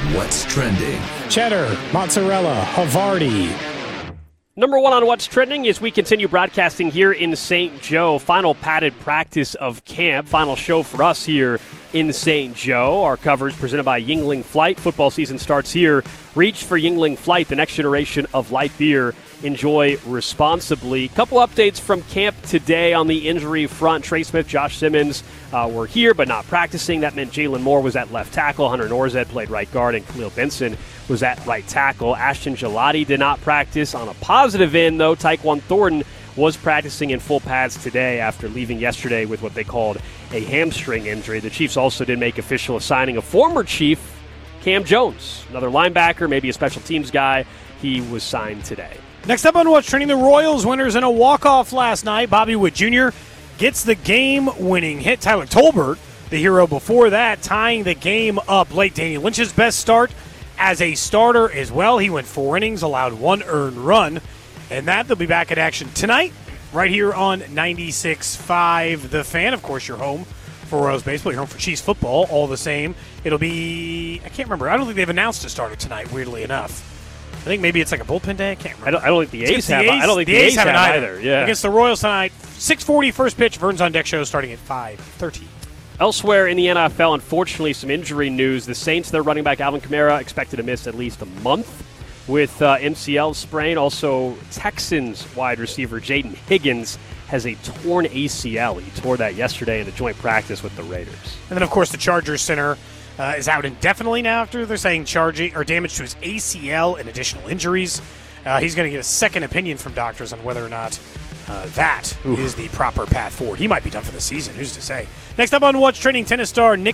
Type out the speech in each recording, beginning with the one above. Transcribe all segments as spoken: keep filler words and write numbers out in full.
What's Trending. Cheddar, mozzarella, Havarti. Number one on What's Trending as we continue broadcasting here in Saint Joe. Final padded practice of camp. Final show for us here in Saint Joe. Our coverage presented by Yuengling Flight. Football season starts here. Reach for Yuengling Flight, the next generation of light beer. Enjoy responsibly. Couple updates from camp today on the injury front. Trey Smith, Josh Simmons uh, were here but not practicing. That meant Jalen Moore was at left tackle. Hunter Norzed played right guard, and Khalil Benson was at right tackle. Ashton Gelati did not practice. On a positive end, though, Tyquan Thornton was practicing in full pads today after leaving yesterday with what they called a hamstring injury. The Chiefs also did make official a signing of former Chief Cam Jones, another linebacker, maybe a special teams guy. He was signed today. Next up on What's Trending, the Royals winners in a walk-off last night. Bobby Witt Junior gets the game-winning hit. Tyler Tolbert, the hero before that, tying the game up late. Danny Lynch's best start as a starter as well. He went four innings, allowed one earned run. And that, they'll be back in action tonight right here on ninety-six point five The Fan. Of course, you're home for Royals baseball. You're home for Chiefs football. All the same, it'll be, I can't remember. I don't think they've announced a starter tonight, weirdly enough. I think maybe it's like a bullpen day. I can't remember. I don't, I don't think the A's the have. A's, I don't think the, the A's, A's have, have either. either. Yeah. Against the Royals tonight, six forty first pitch. Vern's on Deck show starting at five thirty. Elsewhere in the N F L, unfortunately, some injury news. The Saints, their running back Alvin Kamara, expected to miss at least a month with uh, M C L sprain. Also, Texans wide receiver Jaden Higgins has a torn A C L. He tore that yesterday in a joint practice with the Raiders. And then, of course, the Chargers center uh, is out indefinitely now after they're saying charging or damage to his A C L and additional injuries. Uh, he's going to get a second opinion from doctors on whether or not uh, that Oof. is the proper path forward. He might be done for the season. Who's to say? Next up on What's Trending, tennis star Nick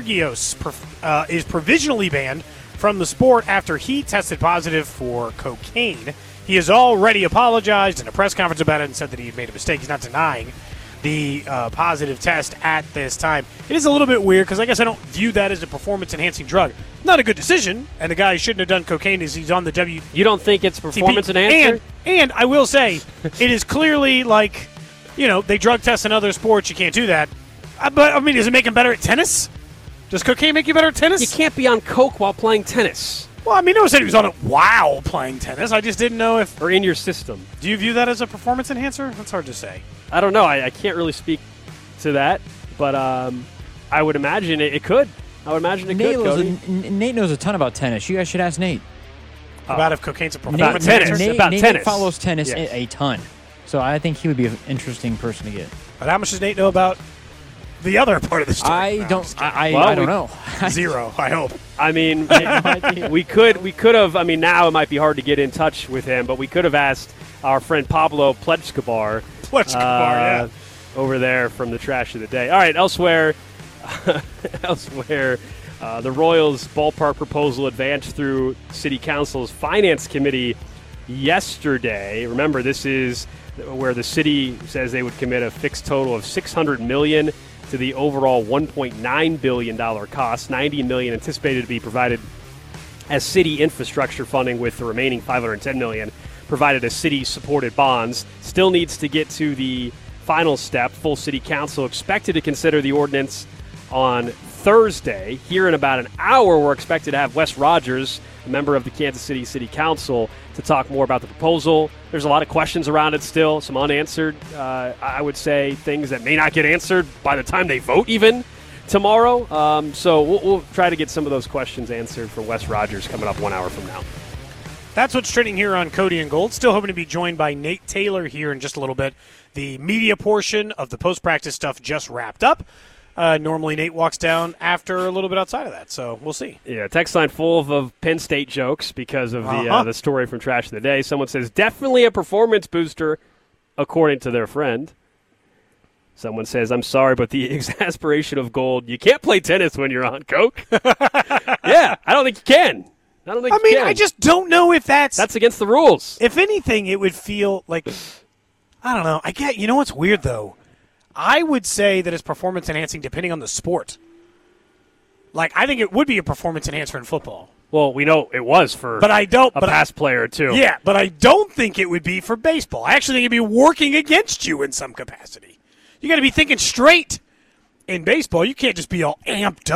Kyrgios uh, is provisionally banned from the sport after he tested positive for cocaine. He has already apologized in a press conference about it and said that he had made a mistake. He's not denying the uh, positive test at this time. It is a little bit weird because I guess I don't view that as a performance-enhancing drug. Not a good decision, and the guy who shouldn't have done cocaine is he's on the W. You don't think it's performance enhancing? And, and I will say, it is clearly like, you know, they drug test in other sports. You can't do that. Uh, but, I mean, does it make him better at tennis? Does cocaine make you better at tennis? You can't be on coke while playing tennis. Well, I mean, no one said he was on it while playing tennis. I just didn't know if... Or in your system. Do you view that as a performance enhancer? That's hard to say. I don't know. I, I can't really speak to that, but um, I would imagine it, it could. I would imagine it Nate could, knows Cody. a, Nate knows a ton about tennis. You guys should ask Nate. About if cocaine's a Nate, performance tennis. enhancer? Nate, About Nate tennis. follows tennis Yes. a, a ton. So I think he would be an interesting person to get. But how much does Nate know about the other part of the story? I No, don't. I, I, Well, I don't we- know. Zero, I hope. I mean, we could we could have. I mean, now it might be hard to get in touch with him, but we could have asked our friend Pablo Plechkabar, Plechkabar, uh, yeah. over there from the Trash of the Day. All right, elsewhere, elsewhere, uh, the Royals ballpark proposal advanced through City Council's Finance Committee yesterday. Remember, this is where the city says they would commit a fixed total of six hundred million dollars to the overall one point nine billion dollars cost. ninety million dollars anticipated to be provided as city infrastructure funding, with the remaining five hundred ten million dollars provided as city-supported bonds. Still needs to get to the final step. Full city council expected to consider the ordinance on Thursday. Here in about an hour, we're expected to have Wes Rogers, a member of the Kansas City City Council, to talk more about the proposal. There's a lot of questions around it still, some unanswered, uh, I would say, things that may not get answered by the time they vote even tomorrow. Um, so we'll, we'll try to get some of those questions answered for Wes Rogers coming up one hour from now. That's what's trending here on Cody and Gold. Still hoping to be joined by Nate Taylor here in just a little bit. The media portion of the post-practice stuff just wrapped up. Uh, normally Nate walks down after a little bit outside of that, so we'll see. Yeah, text line full of, of Penn State jokes because of the Uh-huh. uh, the story from Trash of the Day. Someone says, definitely a performance booster, according to their friend. Someone says, I'm sorry, but the exasperation of Gold, you can't play tennis when you're on coke. Yeah, I don't think you can. I don't think I you mean, can. I just don't know if that's... That's against the rules. If anything, it would feel like... I don't know. I get... You know what's weird, though? I would say that it's performance enhancing depending on the sport. Like, I think it would be a performance enhancer in football. Well, we know it was for But I don't, a but past player, too. Yeah, but I don't think it would be for baseball. I actually think it'd be working against you in some capacity. You got to be thinking straight in baseball. You can't just be all amped up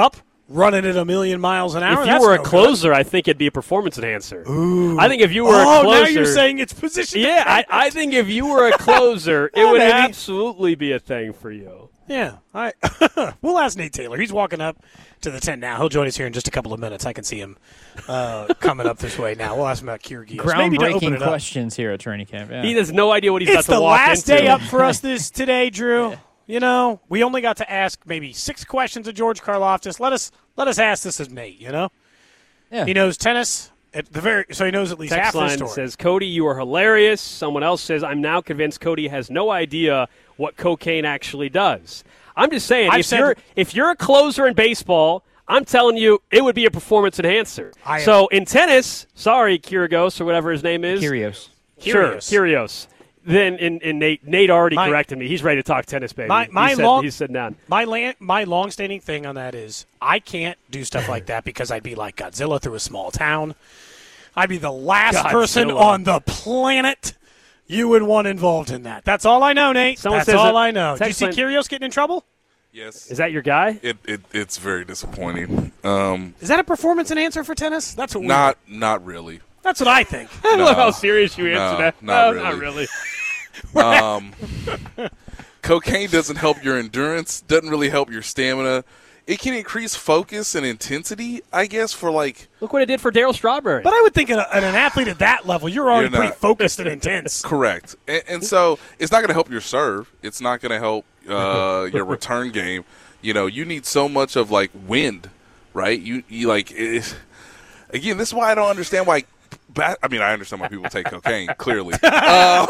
running at a million miles an hour. If you that's were a no closer, I think it'd be a performance enhancer. Ooh. I think if you were oh, a closer, now you're saying it's position. yeah, I, I think if you were a closer, it Oh, would maybe. absolutely be a thing for you. Yeah, I we'll ask Nate Taylor. He's walking up to the tent now. He'll join us here in just a couple of minutes. I can see him uh, coming up this way now. We'll ask him about Kyrgios. Maybe to open Groundbreaking it up. questions here at training camp. Yeah. He has no idea what he's It's about the to walk last into. day up for us this today, Drew. You know, we only got to ask maybe six questions of George Karlaftis. Let us let us ask this of Nate. You know, Yeah. he knows tennis at the very, so he knows at least Text half the line story. says, Cody, you are hilarious. Someone else says, I'm now convinced Cody has no idea what cocaine actually does. I'm just saying, I've if said- you're if you're a closer in baseball, I'm telling you, it would be a performance enhancer. I am- So in tennis, sorry, Kyrgios or whatever his name is. Kyrgios. Sure, Kyrgios. Kyrgios. Then in, in Nate, Nate already My- corrected me. He's ready to talk tennis, baby. My- my he said, long- he said none. My lan- my long-standing thing on that is I can't do stuff like that because I'd be like Godzilla through a small town. I'd be the last Godzilla. person on the planet you would want involved in that. That's all I know, Nate. Someone That's says all that- I know. Did you text see line- Kyrgios getting in trouble? Yes. Is that your guy? It, it it's very disappointing. Um, Is that a performance enhancer for tennis? That's what we- not not really. That's what I think. I No. love how serious you No, answer that. not No, not really. really. Um, cocaine doesn't help your endurance. Doesn't really help your stamina. It can increase focus and intensity, I guess, for like Look what it did for Daryl Strawberry. But I would think in, a, in an athlete at that level, you're already You're not. pretty focused and intense. correct. And, and so it's not going to help your serve. It's not going to help uh, your return game. You know, you need so much of like wind, right? You you like it, again. This is why I don't understand why. Ba- I mean, I understand why people take cocaine. Clearly, uh,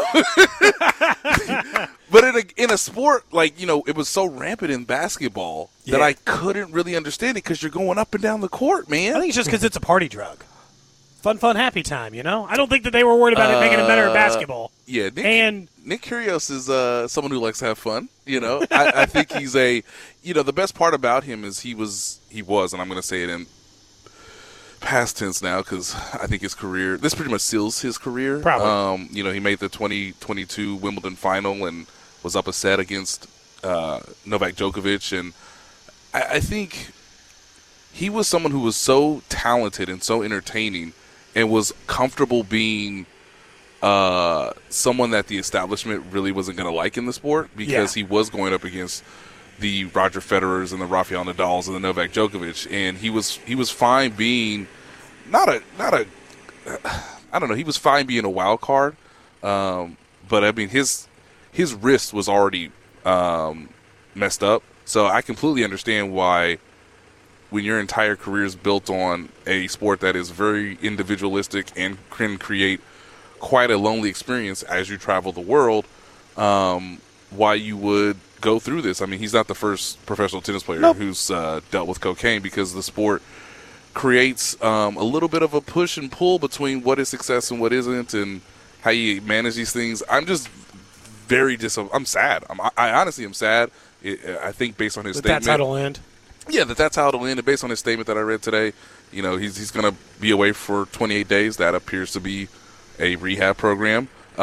but in a in a sport like you know, it was so rampant in basketball that Yeah. I couldn't really understand it because you're going up and down the court, man. I think it's just because it's a party drug. Fun, fun, happy time, you know? I don't think that they were worried about it making it better at basketball. Yeah, Nick, And Nick Kyrgios is uh, someone who likes to have fun. You know, I, I think he's a, you know, the best part about him is he was, he was, and I'm going to say it in past tense now because I think his career, this pretty much seals his career. Probably. Um, you know, he made the twenty twenty-two Wimbledon final and was up a set against uh, Novak Djokovic, and I, I think he was someone who was so talented and so entertaining and was comfortable being uh, someone that the establishment really wasn't going to like in the sport because Yeah. he was going up against the Roger Federers and the Rafael Nadals and the Novak Djokovic, and he was he was fine being not a not a I don't know he was fine being a wild card, um, but I mean his his wrist was already um, messed up, so I completely understand why. When your entire career is built on a sport that is very individualistic and can create quite a lonely experience as you travel the world, um, why you would go through this. I mean, he's not the first professional tennis player Nope. who's uh, dealt with cocaine because the sport creates um, a little bit of a push and pull between what is success and what isn't and how you manage these things. I'm just very dis- I'm sad. I'm, I honestly am sad. It, I think based on his That that's statement. how it'll end. Yeah, that that's how it'll end. And based on his statement that I read today, you know, he's he's going to be away for twenty-eight days. That appears to be a rehab program,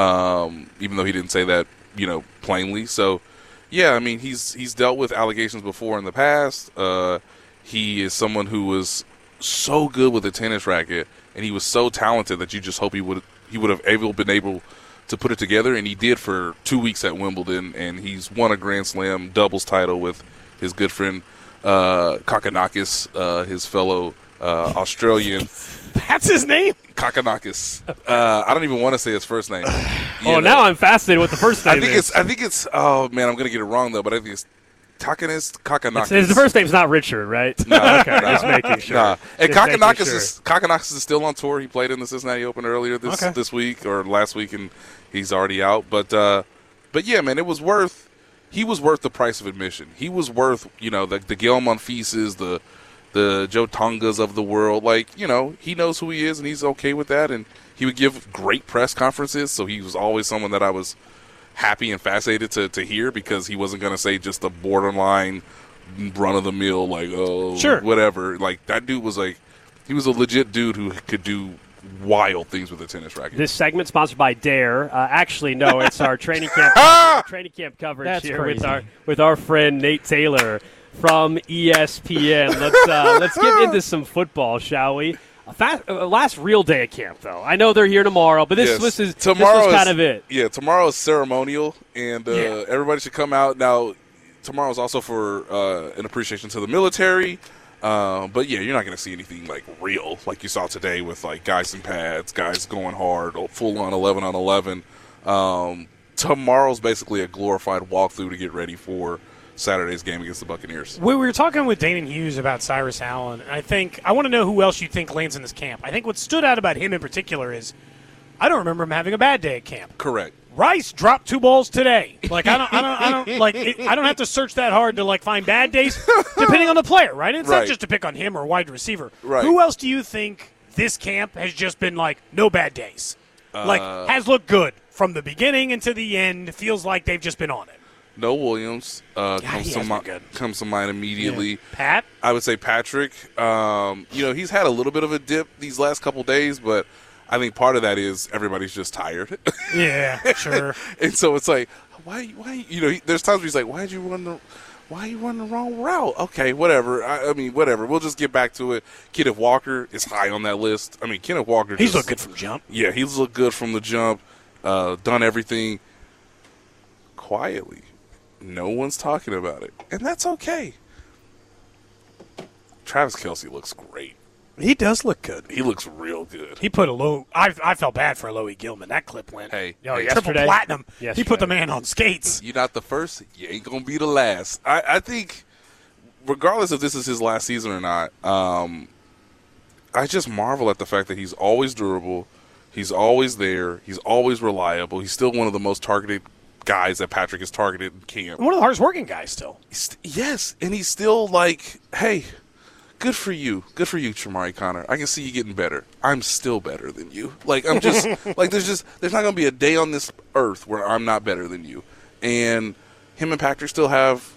um, even though he didn't say that, you know, plainly. So, yeah, I mean, he's he's dealt with allegations before in the past. Uh, he is someone who was so good with a tennis racket, and he was so talented that you just hope he would he would have able been able to put it together, and he did for two weeks at Wimbledon, and he's won a Grand Slam doubles title with his good friend uh, Kakanakis, uh, his fellow uh, Australian. That's his name? Kakanakis. Uh, I don't even want to say his first name. oh, You now know. I'm fascinated with the first name I think is. it's. I think it's. Oh man, I'm gonna get it wrong though, but I think it's Takanis Kakanakis. It's- his first name's not Richard, right? Nah, okay, nah, just making sure. Nah. And Just making Kakanakis sure. is Kakanakis is still on tour. He played in the Cincinnati Open earlier this Okay. this week or last week, and he's already out. But uh, but yeah, man, it was worth. He was worth the price of admission. He was worth you know the the Gail Monfises, the the Joe Tongas of the world. Like you know he knows who he is, and he's okay with that. And he would give great press conferences. So he was always someone that I was happy and fascinated to to hear because he wasn't going to say just a borderline run of the mill like oh Sure. whatever. Like that dude was like he was a legit dude who could do wild things with a tennis racket. This segment sponsored by Dare. Uh, actually, no, it's our training camp our training camp coverage That's here crazy. with our with our friend Nate Taylor from E S P N. Let's uh, let's get into some football, shall we? A fast, uh, last real day of camp, though. I know they're here tomorrow, but this, Yes. this is tomorrow this was is, kind of it. Yeah, tomorrow is ceremonial, and uh, Yeah. everybody should come out. Now, tomorrow is also for uh, an appreciation to the military. Uh, but, yeah, you're not going to see anything, like, real, like you saw today with, like, guys in pads, guys going hard, full-on eleven on eleven. Um, tomorrow's basically a glorified walkthrough to get ready for Saturday's game against the Buccaneers. We were talking with Damon Hughes about Cyrus Allen, and I think I want to know who else you think lands in this camp. I think what stood out about him in particular is I don't remember him having a bad day at camp. Correct. Rice dropped two balls today. Like I don't, I don't, I don't like. It, I don't have to search that hard to like find bad days, depending on the player, right? It's Right. not just to pick on him or wide receiver. Right. Who else do you think this camp has just been like no bad days, like Uh, has looked good from the beginning into the end? Feels like they've just been on it. No Williams uh, Yeah, comes he to has mi- been good. comes to mind immediately. Pat. I would say Patrick. Um, you know, he's had a little bit of a dip these last couple days, but I think part of that is everybody's just tired. Yeah, sure. And so it's like, why, why, you know, he, there's times where he's like, why did you run the, why you run the wrong route? Okay, whatever. I, I mean, whatever. We'll just get back to it. Kenneth Walker is high on that list. I mean, Kenneth Walker. He's just, looked good from jump. Yeah, he's looked good from the jump. Uh, done everything quietly. No one's talking about it, and that's okay. Travis Kelce looks great. He does look good. He looks real good. He put a low. I I felt bad for Loie Gilman. That clip went. Hey, yo, hey, triple yesterday- platinum. He yesterday. put the man on skates. You're not the first. You ain't gonna be the last. I, I think, regardless if this is his last season or not, um, I just marvel at the fact that he's always durable. He's always there. He's always reliable. He's still one of the most targeted guys that Patrick has targeted in camp. One of the hardest working guys still. He's- Yes, and he's still like, hey, good for you. Good for you, Shamari Connor. I can see you getting better. I'm still better than you. Like, I'm just, like, there's just, there's not going to be a day on this earth where I'm not better than you. And him and Patrick still have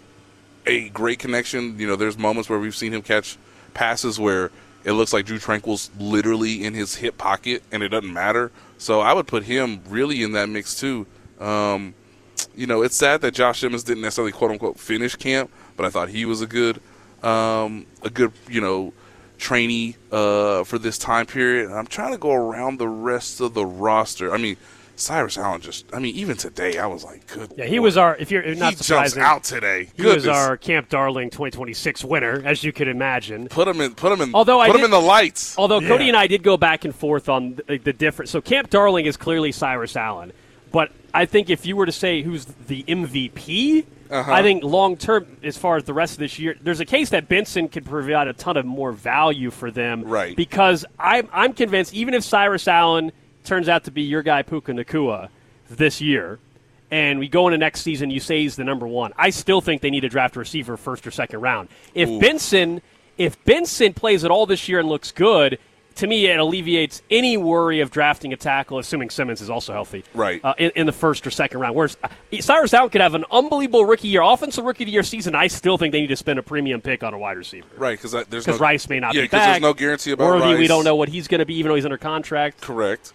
a great connection. You know, there's moments where we've seen him catch passes where it looks like Drew Tranquil's literally in his hip pocket, and it doesn't matter. So I would put him really in that mix, too. Um, you know, it's sad that Josh Simmons didn't necessarily quote-unquote finish camp, but I thought he was a good, um, a good, you know, trainee uh, for this time period. And I'm trying to go around the rest of the roster. I mean, Cyrus Allen just, I mean, even today, I was like, good Yeah, he Lord. was our, if you're not he jumps surprising, out today. he was Goodness. our Camp Darling twenty twenty-six winner, as you could imagine. Put him in, put him in, Although I put him did- in the lights. Although Cody Yeah. and I did go back and forth on the, the difference. So Camp Darling is clearly Cyrus Allen. But I think if you were to say who's the M V P, Uh-huh. I think long term, as far as the rest of this year, there's a case that Benson could provide a ton of more value for them. Right. Because I'm, I'm convinced, even if Cyrus Allen turns out to be your guy Puka Nacua this year, and we go into next season, you say he's the number one, I still think they need to draft a receiver first or second round. If Ooh. Benson, if Benson plays at all this year and looks good, to me, it alleviates any worry of drafting a tackle, assuming Simmons is also healthy, Right. uh, in, in the first or second round. Whereas uh, Cyrus Allen could have an unbelievable rookie year, offensive rookie of the year season. I still think they need to spend a premium pick on a wide receiver. Right, because there's Because no, Rice may not yeah, be 'cause back. there's no guarantee about Worthy, Rice. we don't know what he's going to be, even though he's under contract. Correct.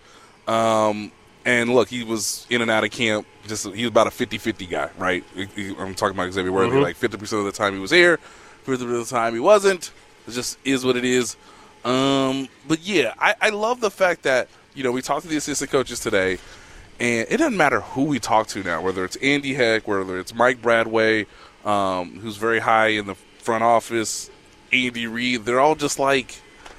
Um, and look, he was in and out of camp. Just he was about a fifty-fifty guy, right? He- he- I'm talking about Xavier Worthy. Mhm. Like fifty percent of the time he was here, fifty percent of the time he wasn't. It just is what it is. Um, but yeah, I, I love the fact that, you know, we talked to the assistant coaches today, and it doesn't matter who we talk to now, whether it's Andy Heck, whether it's Mike Bradway, um, who's very high in the front office, Andy Reid. They're all just like,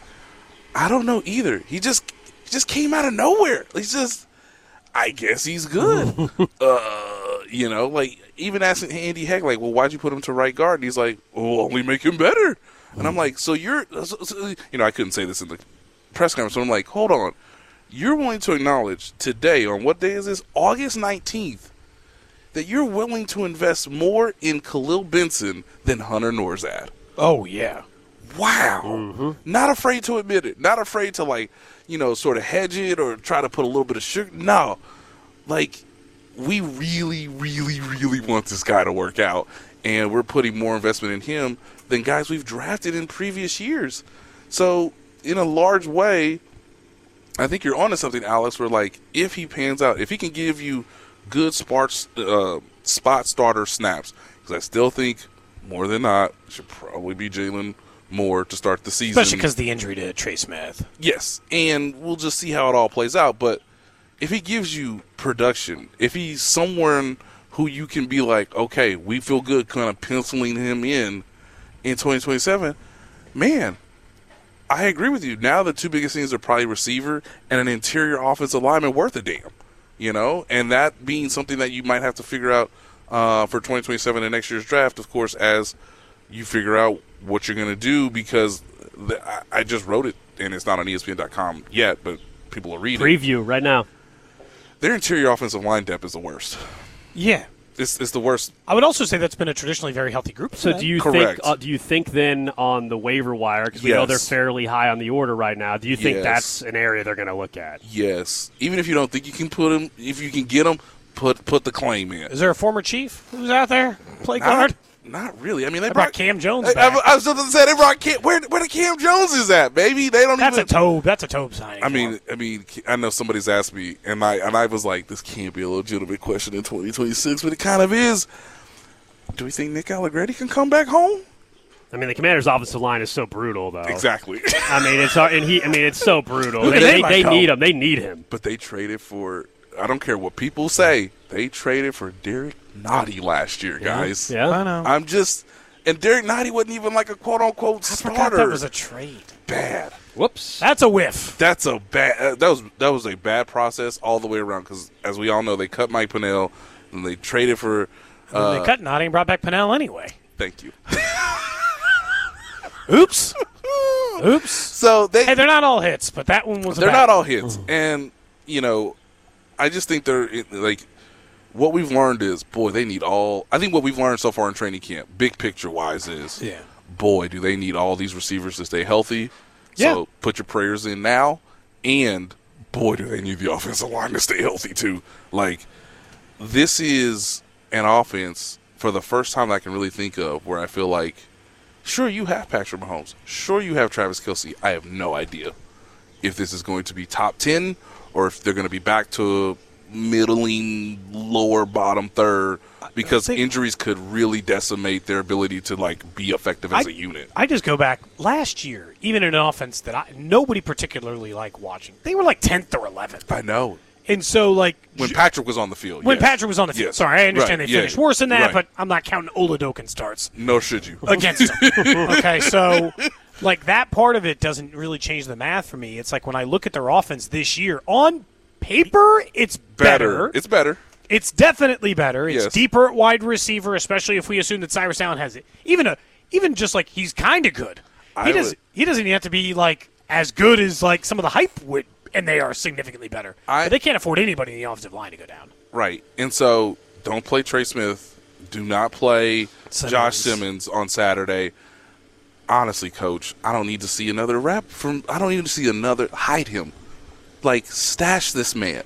I don't know either. He just he just came out of nowhere. He's just, I guess he's good. uh, you know, like even asking Andy Heck, like, well, why'd you put him to right guard? And he's like, oh, only make him better. And I'm like, so you're, so, so, you know, I couldn't say this in the press conference, but I'm like, hold on. You're willing to acknowledge today, on what day is this? August nineteenth, that you're willing to invest more in Khalil Benson than Hunter Norzad. Oh yeah. Wow. Mm-hmm. Not afraid to admit it. Not afraid to, like, you know, sort of hedge it or try to put a little bit of sugar. No. Like, we really, really, really want this guy to work out, and we're putting more investment in him than guys we've drafted in previous years. So, in a large way, I think you're onto something, Alex, where, like, if he pans out, if he can give you good spot, uh, spot starter snaps, because I still think more than not, it should probably be Jalen Moore to start the season. Especially because of the injury to Trey Smith. Yes, and we'll just see how it all plays out. But if he gives you production, if he's someone who you can be like, okay, we feel good kind of penciling him in in twenty twenty-seven, man, I agree with you. Now the two biggest things are probably receiver and an interior offensive lineman worth a damn, you know? And that being something that you might have to figure out uh, for twenty twenty-seven and next year's draft, of course, as you figure out what you're going to do, because the, I, I just wrote it, and it's not on E S P N dot com yet, but people are reading. Preview right now. Their interior offensive line depth is the worst. Yeah. It's, it's the worst. I would also say that's been a traditionally very healthy group. So do you Correct. think uh, do you think then on the waiver wire, because we know Yes. they're fairly high on the order right now, do you think Yes. that's an area they're going to look at? Yes. Even if you don't think you can put him, if you can get him, put put the claim in. Is there a former Chief who's out there? Play Not, guard? not really. I mean, they I brought brought Cam Jones I, back. I, I was just going to say, they brought Cam, where, where the Cam Jones is at, baby? They don't That's a even. Tobe. That's a Tobe signing. I for mean, him. I mean, I know somebody's asked me, and I and I was like, this can't be a legitimate question in twenty twenty-six, but it kind of is. Do we think Nick Allegretti can come back home? I mean, the Commanders' offensive line is so brutal, though. Exactly. I mean, it's and he. I mean, it's so brutal. Who they do they they, let they go? need him. They need him. But they traded for, I don't care what people say, they traded for Derek Nottie last year, guys. Yeah. I know. I'm just, and Derek Nottie wasn't even like a quote-unquote I forgot starter. that was a trade. Bad. Whoops. That's a whiff. That's a bad, uh, that was that was a bad process all the way around, because as we all know, they cut Mike Pennell, and they traded for, uh, they cut Notting and brought back Pennell anyway. thank you. Oops. Oops. So they, Hey, they're not all hits, but that one was a they're bad not all one. hits, and you know, I just think they're like, what we've learned is, boy, they need all. I think what we've learned so far in training camp, big picture wise, is, Yeah. boy, do they need all these receivers to stay healthy. Yeah. So put your prayers in now, and boy, do they need the offensive line to stay healthy too. Like, this is an offense for the first time that I can really think of where I feel like, sure, you have Patrick Mahomes. Sure, you have Travis Kelce. I have no idea if this is going to be top ten or if they're going to be back to middling, lower bottom third, because think- injuries could really decimate their ability to like be effective as I- a unit. I just go back last year, even in an offense that I, nobody particularly liked watching. They were like tenth or eleventh. I know. And so, like, When ju- Patrick was on the field. when yes. Patrick was on the field. Yes. Sorry, I understand Right, they yeah, finished worse than that, right. but I'm not counting Oladokin starts Nor should you. against him. Okay, so, like, that part of it doesn't really change the math for me. It's like when I look at their offense this year, on paper, it's better. It's better. It's definitely better. It's Yes. deeper at wide receiver, especially if we assume that Cyrus Allen has it. Even a, even just like he's kind of good. I He does. would- He doesn't even have to be like as good as like some of the hype would, and they are significantly better. I- but they can't afford anybody in the offensive line to go down. Right. And so don't play Trey Smith. Do not play Simmons. Josh Simmons on Saturday. Honestly, Coach, I don't need to see another rep from I don't need to see another hide him. Like, stash this man.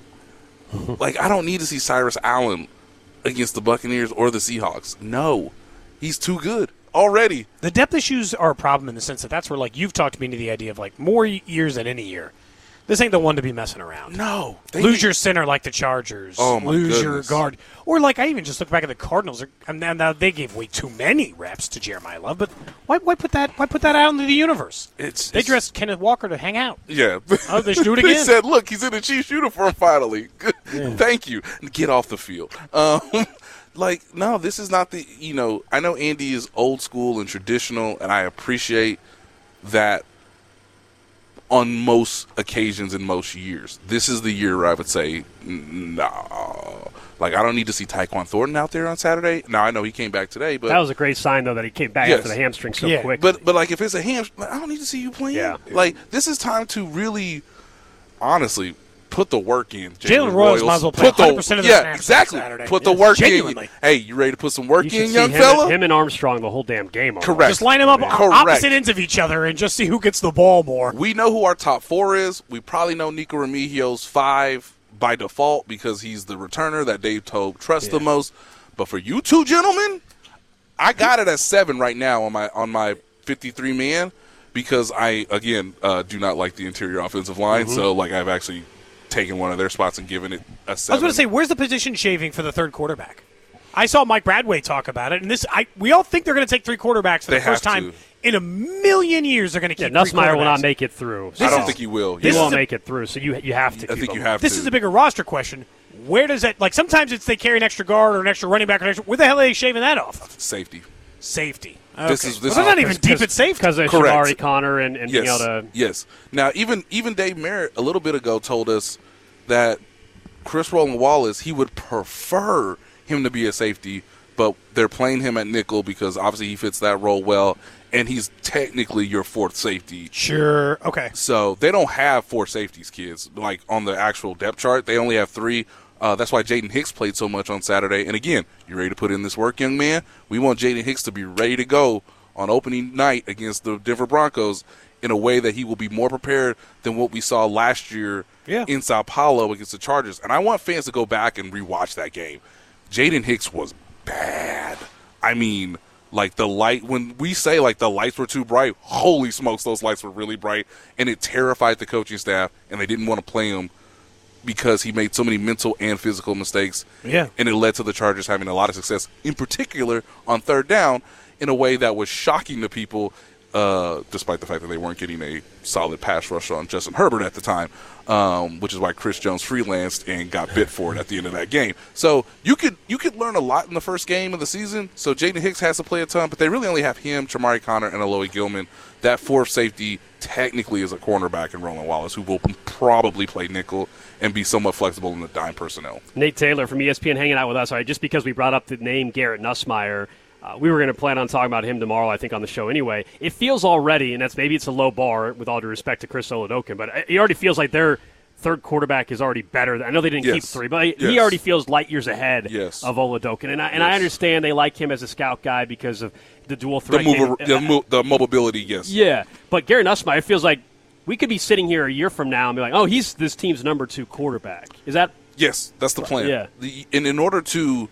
Like, I don't need to see Cyrus Allen against the Buccaneers or the Seahawks. No. He's too good already. The depth issues are a problem in the sense that that's where like you've talked me into the idea of like more years than any year. This ain't the one to be messing around. No. They Lose need- your center like the Chargers. Oh, my Lose your goodness. guard. Or like I even just look back at the Cardinals. And now, now they gave way too many reps to Jeremiah Love, but why, why put that? Why put that out into the universe? It's, They it's- dressed Kenneth Walker to hang out. Yeah. Oh, they should do it They again. said, look, he's in the Chiefs uniform finally. Good. Thank you. Get off the field. Um, like, no, this is not the, you know, I know Andy is old school and traditional, and I appreciate that on most occasions in most years. This is the year where I would say, no. Like, I don't need to see Tyquan Thornton out there on Saturday. Now, I know he came back today, but That was a great sign, though, that he came back Yes. after the hamstring so Yeah. quick. But but like if it's a ham, I don't need to see you playing. Yeah. Like this is time to really, honestly, put the work in. Jalen Royals might as well play Put the- one hundred percent of the yeah, snaps on exactly. Saturday. Put the Yes. work Genuinely. in. Hey, you ready to put some work you should in, see young him, fella? him and Armstrong the whole damn game. almost. Correct. Just line them up Correct. opposite ends of each other and just see who gets the ball more. We know who our top four is. We probably know Nico Remigio's five by default because he's the returner that Dave Tobe trusts the most. But for you two gentlemen, I got it at seven right now on my on my fifty-three man because I again uh, do not like the interior offensive line. Mm-hmm. So like I've actually taken one of their spots and given it a I was seven. going to say, where's the position shaving for the third quarterback? I saw Mike Bradway talk about it, and this I we all think they're going to take three quarterbacks for They the first have time to. in a million years. They're going to Yeah, keep three Nussmeier will not quarterbacks. make it through. I don't is- think he will. He this Yeah. won't is a- make it through, so you you have to I keep think him. you have This to. is a bigger roster question. Where does that like? Sometimes it's they carry an extra guard or an extra running back. Or an extra, where the hell are they shaving that off? Safety. Safety. This Okay. is- this well, they're is- not even deep at safety. Because of Correct. Shamari Connor and, and being Yes. able to. Yes. Now, even even Dave Merritt a little bit ago told us that Chris Roland Wallace, he would prefer him to be a safety, but they're playing him at nickel because obviously he fits that role well, and he's technically your fourth safety. Sure. Okay. So they don't have four safeties, kids. Like on the actual depth chart, they only have three. Uh, that's why Jaden Hicks played so much on Saturday. And again, you ready to put in this work, young man? We want Jaden Hicks to be ready to go on opening night against the Denver Broncos in a way that he will be more prepared than what we saw last year Yeah. in Sao Paulo against the Chargers. And I want fans to go back and rewatch that game. Jaden Hicks was bad. I mean, like the light, when we say like the lights were too bright, holy smokes, those lights were really bright. And it terrified the coaching staff, and they didn't want to play him because he made so many mental and physical mistakes. Yeah. And it led to the Chargers having a lot of success, in particular on third down, in a way that was shocking to people, uh, despite the fact that they weren't getting a solid pass rush on Justin Herbert at the time, um, which is why Chris Jones freelanced and got bit for it at the end of that game. So you could you could learn a lot in the first game of the season. So Jaden Hicks has to play a ton, but they really only have him, Chamari Connor, and Aloy Gilman. That fourth safety technically is a cornerback in Roland Wallace, who will probably play nickel and be somewhat flexible in the dime personnel. Nate Taylor from E S P N hanging out with us. All right, just because we brought up the name Garrett Nussmeier, uh, we were going to plan on talking about him tomorrow, I think, on the show anyway. It feels already, and that's maybe it's a low bar with all due respect to Chris Oladokun, but it already feels like their third quarterback is already better. I know they didn't Yes. keep three, but he Yes. already feels light years ahead Yes. of Oladokun. And I, and I Yes. understand they like him as a scout guy because of the dual The, threat. mover, game. the, mo- the mobility, yes. Yeah, but Garrett Nussmeier feels like we could be sitting here a year from now and be like, oh, he's this team's number two quarterback. Is that Yes, that's the plan. Yeah. The, and in order to,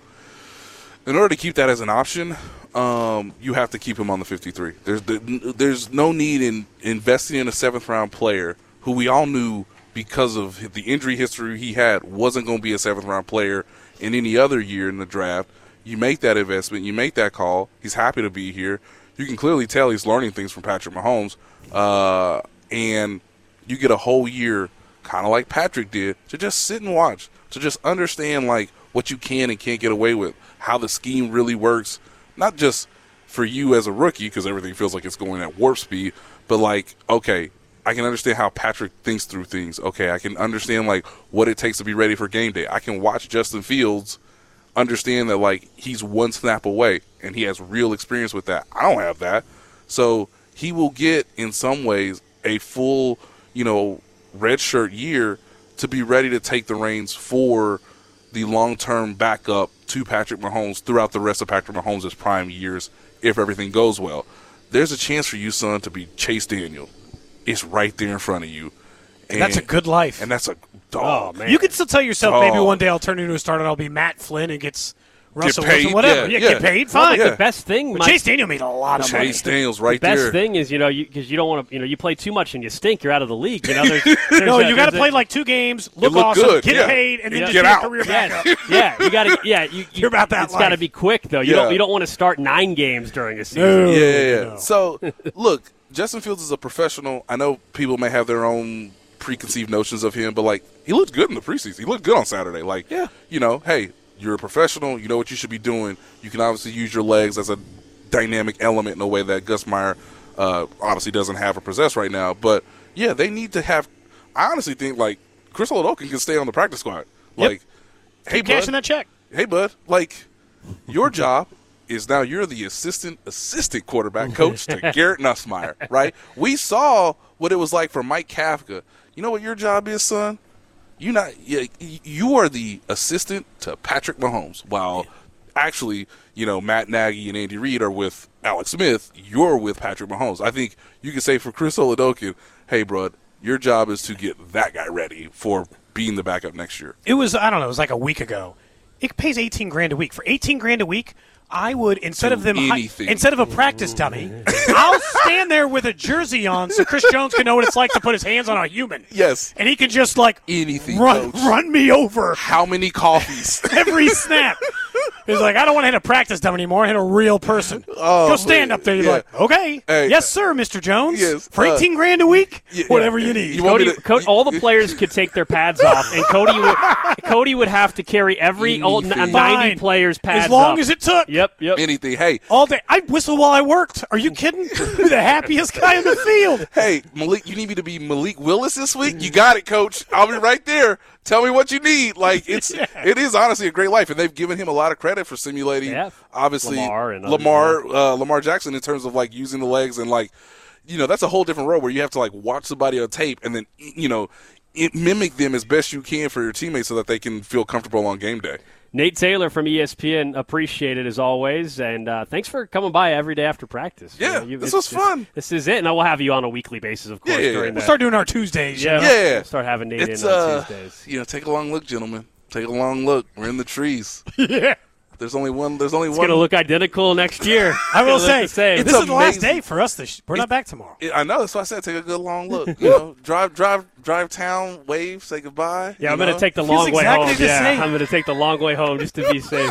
in order to keep that as an option, um, you have to keep him on the fifty-three. There's the, there's no need in investing in a seventh round player who we all knew because of the injury history he had wasn't going to be a seventh round player in any other year in the draft. You make that investment, you make that call. He's happy to be here. You can clearly tell he's learning things from Patrick Mahomes, uh, and you get a whole year, kind of like Patrick did, to just sit and watch, to just understand like what you can and can't get away with, how the scheme really works, not just for you as a rookie because everything feels like it's going at warp speed, but like, okay, I can understand how Patrick thinks through things. Okay, I can understand like what it takes to be ready for game day. I can watch Justin Fields, understand that like he's one snap away and he has real experience with that. I don't have that. So he will get in some ways a full, you know, redshirt year to be ready to take the reins for the long-term backup to Patrick Mahomes throughout the rest of Patrick Mahomes' prime years if everything goes well. There's a chance for you, son, to be Chase Daniel. It's right there in front of you. And That's a good life. And that's a dog. Oh, man. You can still tell yourself Oh. maybe one day I'll turn into a starter and I'll be Matt Flynn and gets Russell paid, Wilson, whatever. yeah, Yeah, yeah. get paid, Well, fine. the Yeah. best thing? But Mike- Chase Daniel made a lot of Chase money. Daniels right best there. thing is, you know, because you, you don't want to, you know, you play too much and you stink, you're out of the league. You know, there's, there's No, a- you got to there's a- play like two games, look, look awesome, good, get yeah. paid, and then Yeah. just Get be out. a career Yeah, backup. yeah, you got to, yeah, you, you, You're about that It's got to life. be quick though. You Yeah. don't, you don't want to start nine games during a season. No. Yeah, yeah, yeah. No. So, look, Justin Fields is a professional. I know people may have their own preconceived notions of him, but, like, he looked good in the preseason. He looked good on Saturday. Like, Yeah. you know, hey, you're a professional. You know what you should be doing. You can obviously use your legs as a dynamic element in a way that Gus Meyer uh, obviously doesn't have or possess right now. But, yeah, they need to have – I honestly think, like, Chris Oladokun can stay on the practice squad. Yep. Like, hey, Keep cashing bud, that check. hey, bud, like, your job is now you're the assistant assistant quarterback coach to Garrett Nussmeier, right? We saw what it was like for Mike Kafka. You know what your job is, son? You not you, you are the assistant to Patrick Mahomes. While actually, you know, Matt Nagy and Andy Reid are with Alex Smith. You're with Patrick Mahomes. I think you can say for Chris Oladokun, hey, bro, your job is to get that guy ready for being the backup next year. It was, I don't know, it was like a week ago. It pays eighteen grand a week. For eighteen grand a week, I would, instead Do of them, hi- anything. instead of a practice dummy, I'll stand there with a jersey on so Chris Jones can know what it's like to put his hands on a human. Yes. And he can just, like, Anything, run, coach. run me over How many coffees? every snap. He's like, I don't want to hit a practice dummy anymore. I hit a real person. Oh, Go stand man. up there. You're Yeah. like, okay. Hey. Yes, sir, Mister Jones. Yes, For uh, eighteen grand a week, yeah. whatever you need. You want Cody, me to- Co- all the players could take their pads off, and Cody would Cody would have to carry every old Anything. ninety Fine. players' pads As long up. as it took. Yep, yep. Anything. Hey, All day. I whistle while I worked. Are you kidding? You're the happiest guy in the field. hey, Malik, you need me to be Malik Willis this week? You got it, Coach. I'll be right there. Tell me what you need. Like it's, Yeah. it is honestly a great life, and they've given him a lot of credit for simulating. Yeah. Obviously, Lamar and others, Lamar, uh, Lamar Jackson in terms of like using the legs and like, you know, that's a whole different role where you have to like watch somebody on tape and then you know, it, mimic them as best you can for your teammates so that they can feel comfortable on game day. Nate Taylor from E S P N, appreciate it as always, and uh, thanks for coming by every day after practice. Yeah, You know, you- this it's- was fun. This, this is it, and I will have you on a weekly basis, of course. Yeah, yeah, during yeah. the, We'll start doing our Tuesdays. yeah, Yeah. we'll start having Nate It's in on uh, Tuesdays. you know, take a long look, gentlemen. Take a long look. We're in the trees. Yeah. There's only one. There's only It's one. going to look identical next year. I will It's gonna say, look the same. this It's is the last amazing. day for us. This We're not back tomorrow. I know. That's why I said take a good long look. You know, drive, drive, drive town, wave, say goodbye. Yeah, you I'm going know? to take the Feels long way exactly home. the Yeah, same. I'm going to take the long way home just to be safe.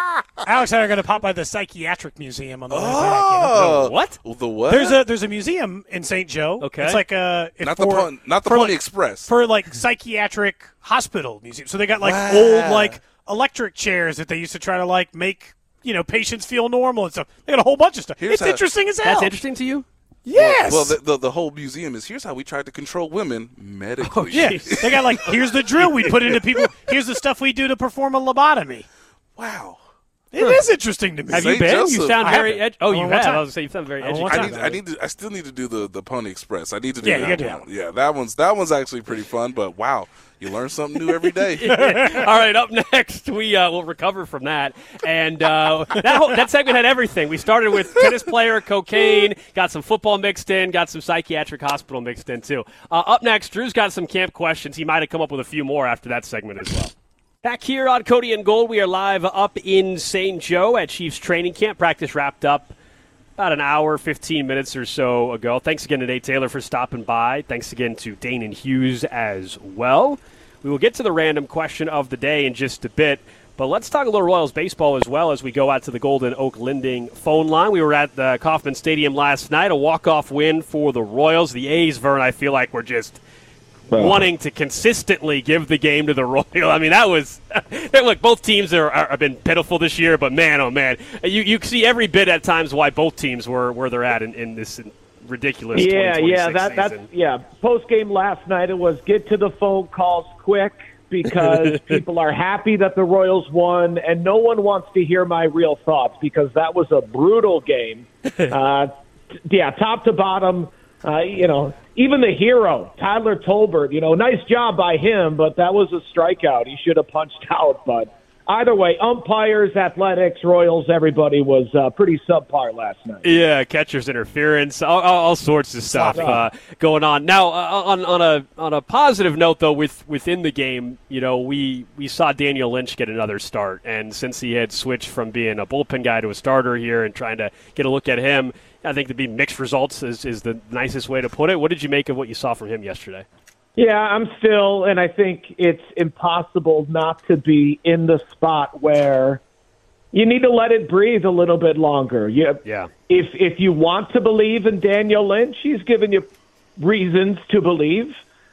Alex and I are going to pop by the psychiatric museum on the way back. You know? Oh, What? The what? There's a there's a museum in Saint Joe. Okay. It's like a it's not for, the pon- not the for Pony like, Express. for like psychiatric hospital museum. So they got like Wow. old like electric chairs that they used to try to like make you know patients feel normal and stuff. They got a whole bunch of stuff. Here's it's how- interesting as hell. That's interesting to you? Yes. Well, the, the the whole museum is here's how we tried to control women medically. yeah. They got like here's the drill we put into people. Here's the stuff we do to perform a lobotomy. Wow. It is interesting to me. Have Saint you been? Joseph. You sound I very. haven't. Ed- oh, I you went one have. time. I was saying you sound very I went one I educated. time. need. I need to. I still need to do the, the Pony Express. I need to do Yeah, you that gotta do one. that Yeah, that one's that one's actually pretty fun. But wow, you learn something new every day. All right, up next, we uh, will recover from that. And uh, that, whole, that segment had everything. We started with tennis player, cocaine, got some football mixed in, got some psychiatric hospital mixed in, too. Uh, up next, Drew's got some camp questions. He might have come up with a few more after that segment as well. Back here on Cody and Gold, we are live up in Saint Joe at Chiefs training camp. Practice wrapped up about an hour, fifteen minutes or so ago. Thanks again to Nate Taylor for stopping by. Thanks again to Dane and Hughes as well. We will get to the random question of the day in just a bit, but let's talk a little Royals baseball as well as we go out to the Golden Oak Lending phone line. We were at the Kauffman Stadium last night, a walk-off win for the Royals. The A's, Vern, I feel like we're just wanting to consistently give the game to the Royals. I mean, that was – look, both teams are, are, have been pitiful this year, but man, oh, man. You you see every bit at times why both teams were where they're at in, in this ridiculous Yeah, yeah, that season. that's yeah. Post game last night, it was get to the phone calls quick because people are happy that the Royals won, and no one wants to hear my real thoughts because that was a brutal game. Uh, t- yeah, top to bottom. Uh, you know, even the hero, Tyler Tolbert. You know, nice job by him, but that was a strikeout. He should have punched out, but. Either way, umpires, athletics, Royals, everybody was uh, pretty subpar last night. Yeah, catcher's interference, all, all, all sorts of stuff uh, going on. Now, uh, on on a on a positive note, though, with within the game, you know, we we saw Daniel Lynch get another start, and since he had switched from being a bullpen guy to a starter here and trying to get a look at him, I think to be mixed results is, is the nicest way to put it. What did you make of what you saw from him yesterday? Yeah, I'm still, and I think it's impossible not to be in the spot where you need to let it breathe a little bit longer. You, Yeah. If if you want to believe in Daniel Lynch, he's given you reasons to believe.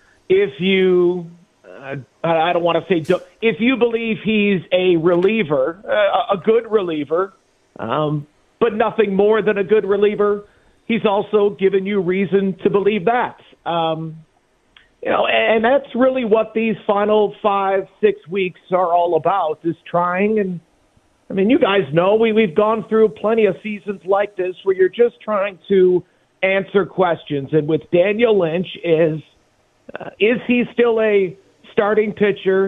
If you, uh, I don't want to say, do, if you believe he's a reliever, uh, a good reliever, um, but nothing more than a good reliever, he's also given you reason to believe that. Um, You know, and that's really what these final five, six weeks are all about, is trying. And, I mean, you guys know we, we've gone through plenty of seasons like this where you're just trying to answer questions. And with Daniel Lynch, is uh, is he still a starting pitcher?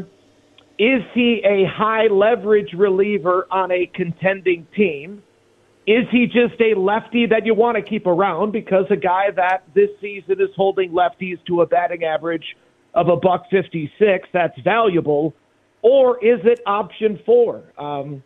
Is he a high-leverage reliever on a contending team? Is he just a lefty that you want to keep around because a guy that this season is holding lefties to a batting average of a buck fifty-six that's valuable? Or is it option four? Um,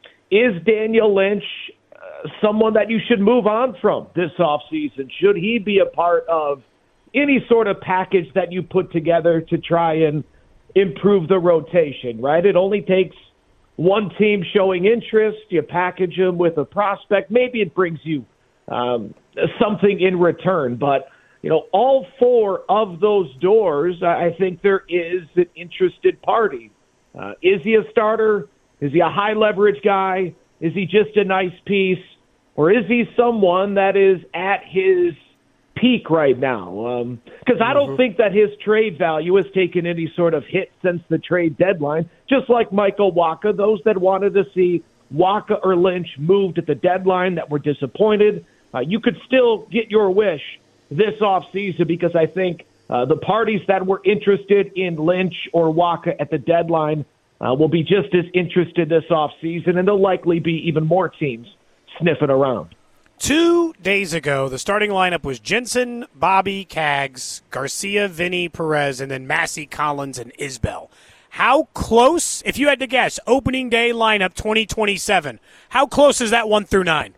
is Daniel Lynch uh, someone that you should move on from this offseason? Should he be a part of any sort of package that you put together to try and improve the rotation, right? It only takes one team showing interest, you package them with a prospect, maybe it brings you um, something in return. But, you know, all four of those doors, I think there is an interested party. Uh, is he a starter? Is he a high-leverage guy? Is he just a nice piece? Or is he someone that is at his peak right now? Because um, I don't think that his trade value has taken any sort of hit since the trade deadline. Just like Michael Wacha, those that wanted to see Wacha or Lynch moved at the deadline that were disappointed, uh, you could still get your wish this offseason because I think uh, the parties that were interested in Lynch or Wacha at the deadline uh, will be just as interested this offseason, and there'll likely be even more teams sniffing around. Two days ago, the starting lineup was Jensen, Bobby, Kaggs, Garcia, Vinny, Perez, and then Massey, Collins, and Isbell. How close, if you had to guess, opening day lineup twenty twenty-seven, how close is that one through nine?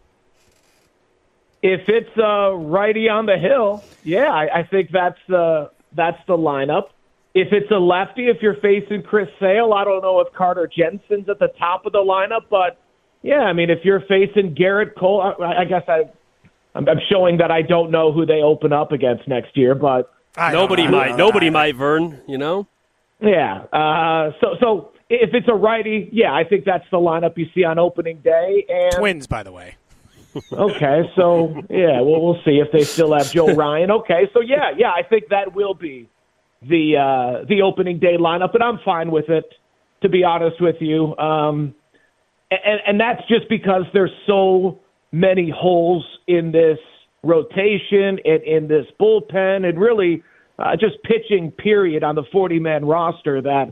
If it's a righty on the hill, yeah, I, I think that's the, that's the lineup. If it's a lefty, if you're facing Chris Sale, I don't know if Carter Jensen's at the top of the lineup, but yeah, I mean, if you're facing Garrett Cole, I, I guess I, I'm, I'm showing that I don't know who they open up against next year, but I nobody might, nobody might, Vern. You know, yeah. Uh, so, so if it's a righty, yeah, I think that's the lineup you see on opening day. And Twins, by the way. Okay, so yeah, well, we'll see if they still have Joe Ryan. Okay, so yeah, yeah, I think that will be the uh, the opening day lineup, and I'm fine with it, to be honest with you. Um, And, and that's just because there's so many holes in this rotation and in this bullpen and really uh, just pitching period on the forty-man roster that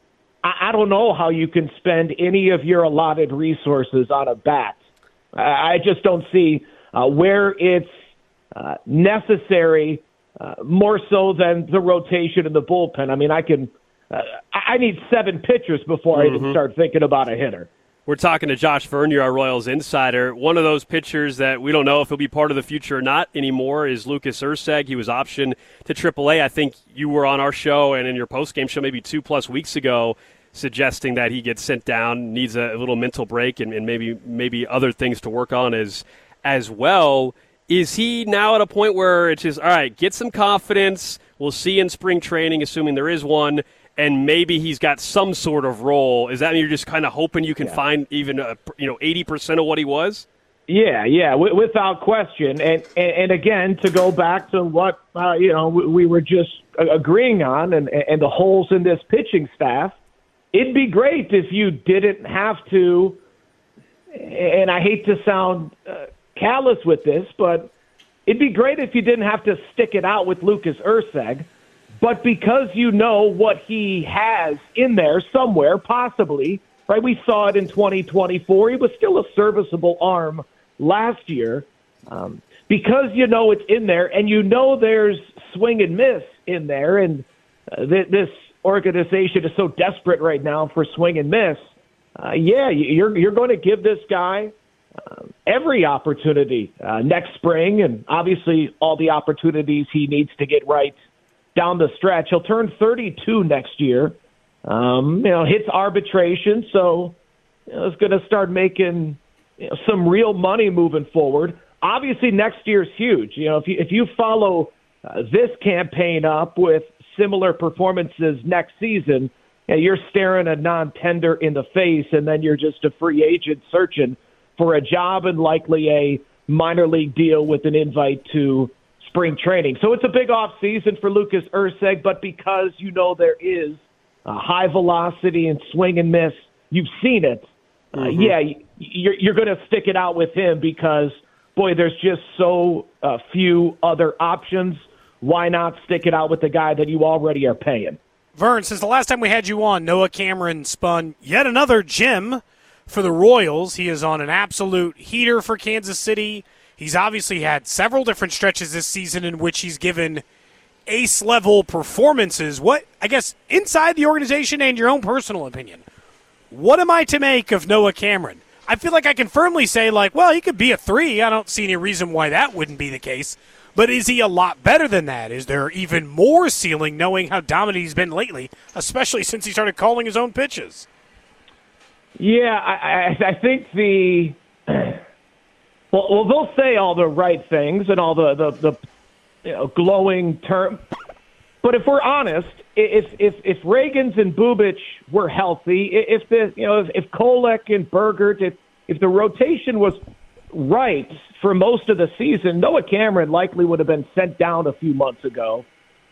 I, I don't know how you can spend any of your allotted resources on a bat. I, I just don't see uh, where it's uh, necessary uh, more so than the rotation and the bullpen. I mean, I can uh, I need seven pitchers before mm-hmm. I even start thinking about a hitter. We're talking to Josh Vernier, our Royals insider. One of those pitchers that we don't know if he'll be part of the future or not anymore is Lucas Erceg. He was optioned to triple A. I think you were on our show and in your postgame show maybe two-plus weeks ago suggesting that he gets sent down, needs a little mental break and, and maybe maybe other things to work on as, as well. Is he now at a point where it's just, all right, get some confidence, we'll see in spring training, assuming there is one, and maybe he's got some sort of role? Is that mean you're just kind of hoping you can yeah. find even a, you know eighty percent of what he was? Yeah, yeah, w- without question. And, and and again, to go back to what uh, you know we, we were just agreeing on, and and the holes in this pitching staff, it'd be great if you didn't have to. And I hate to sound uh, callous with this, but it'd be great if you didn't have to stick it out with Lucas Erceg. But because you know what he has in there somewhere, possibly, right? We saw it in twenty twenty-four. He was still a serviceable arm last year. Um, because you know it's in there, and you know there's swing and miss in there, and uh, th- this organization is so desperate right now for swing and miss. Uh, yeah, you're you're going to give this guy uh, every opportunity uh, next spring, and obviously all the opportunities he needs to get right down the stretch. He'll turn thirty-two next year. Um, you know, hits arbitration, so you know, it's going to start making you know, some real money moving forward. Obviously, next year's huge. You know, if you if you follow uh, this campaign up with similar performances next season, you know, you're staring a non-tender in the face, and then you're just a free agent searching for a job and likely a minor league deal with an invite to spring training. So it's a big off season for Lucas Erceg, but because you know there is a high velocity and swing and miss, you've seen it. Uh, mm-hmm. Yeah, you're, you're going to stick it out with him because, boy, there's just so uh, few other options. Why not stick it out with the guy that you already are paying? Vern, since the last time we had you on, Noah Cameron spun yet another gem for the Royals. He is on an absolute heater for Kansas City. He's obviously had several different stretches this season in which he's given ace-level performances. What, I guess, inside the organization and your own personal opinion, what am I to make of Noah Cameron? I feel like I can firmly say, like, well, he could be a three. I don't see any reason why that wouldn't be the case. But is he a lot better than that? Is there even more ceiling knowing how dominant he's been lately, especially since he started calling his own pitches? Yeah, I, I, I think the well, well, they'll say all the right things and all the the, the you know, glowing term. But if we're honest, if if if Reagans and Bubic were healthy, if the you know if, if Kolek and Bergert, if if the rotation was right for most of the season, Noah Cameron likely would have been sent down a few months ago.